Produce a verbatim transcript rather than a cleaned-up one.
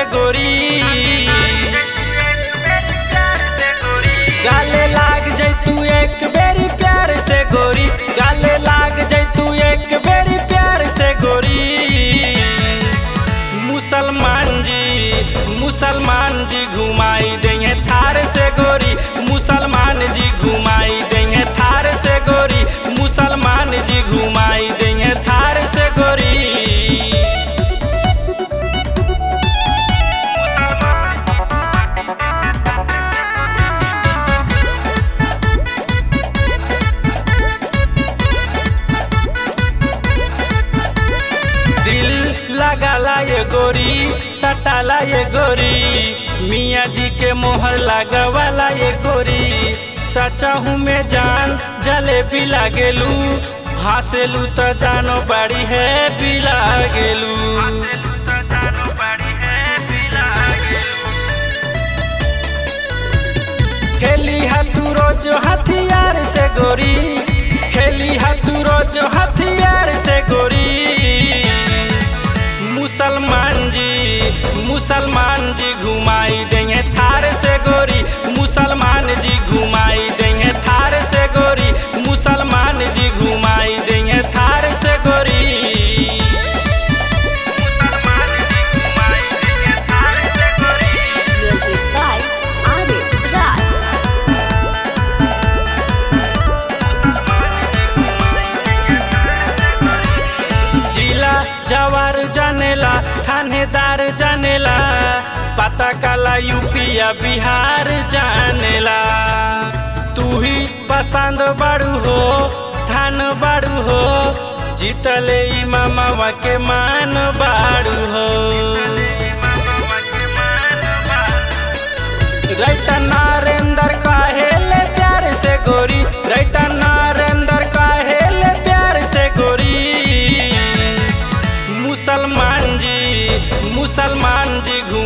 गोरी, गाले लाग जैतू एक बेरी प्यार से गोरी, गाले लाग जैतू एक बेरी प्यार से गोरी। मुसलमान जी मुसलमान जी घुमाई देंगे थार से गोरी, मुसलमान जी घुमाई देंगे थार से गोरी, मुसलमान जी घुमाई देंगे थार से गोरी। लगाला ये गोरी सटाला ये गोरी, मियाँ जी के मोहर लगवाला ये गोरी। सचा हूँ मैं जान जलेबी लागेलू, हंसेलू तो जानो बाड़ी है भी लागेलू। खेली हाथू रोज हथियार से गोरी, खेली हाथू रोज हथियार से गोरी। मुसलमान जी मुसलमान जी घुमाई देंगे थार से गोरी, मुसलमान जी घुमाई देंगे थार से गोरी, मुसलमान जी घुमाई देंगे थार से गोरी। Music by Arif Raj. जिला जवार जानेला थानेदार जानेला, पता काला यूपिया बिहार जानेला। तू ही पसंद बाड़ू हो थान बाड़ू हो, जीतले इमामा के मान बाड़ू हो। रैटा नारेंद्र काहेले प्यार से गोरी, रैटा नारेंद्र काहेले प्यार से गोरी। मुसलमान जी मुसलमान जी